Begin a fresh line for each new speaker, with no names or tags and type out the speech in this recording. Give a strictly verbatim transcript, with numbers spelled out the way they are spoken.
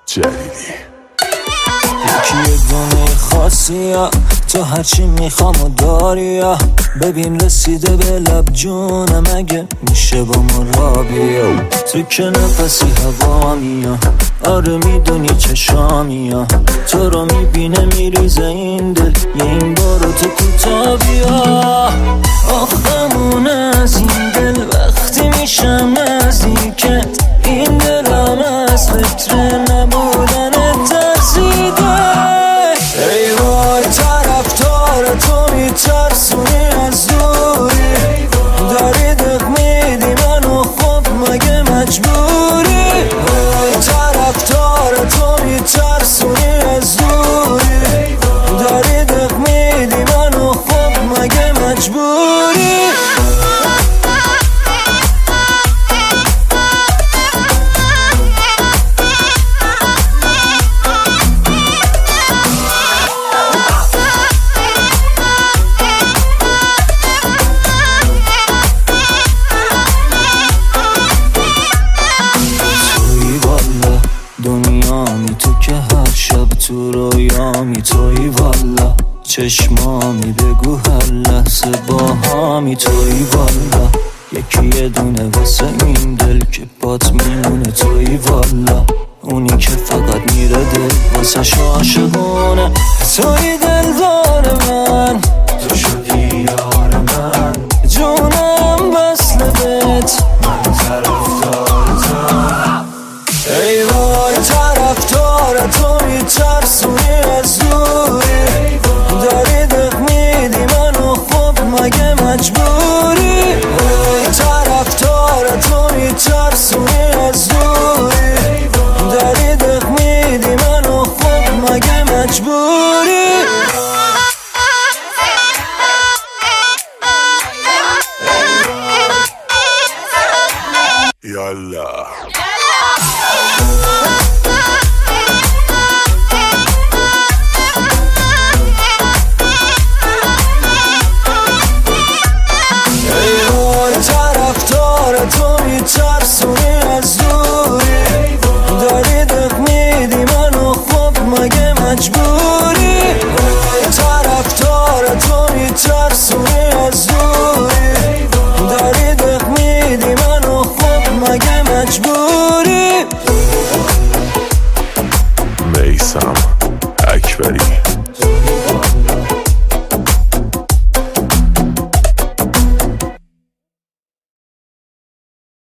جدیدی
یکی دونه خاصی ها، تو هرچی میخوام و داری ها. ببین رسیده به لب جونم، اگه میشه با ما را بیا. تو که نفسی هوا میا، آره میدونی چشامی ها. تو رو میبینه میریزه این دل، یه این بارو تو کوتا بیا. آخمون از این دل وقتی میشم نزدیکت، این دلم از فکر نبودن ترسیده. ای وای طرفدار تو میترسونی از دوری، داری دق میدی منو، خب مگه مجبوری؟ وای طرفدار تو میترسونی از دوری، داری دق میدی منو، خب مگه مجبوری؟ دنیامی تو که هر شب تو رویامی، توی والا چشمامی، بگو هر لحظه با هامی. توی والا یکی یه دونه واسه این دل که بات میمونه. توی والا اونی که فقط میره دل واسه عاشقونه. توی دل داره من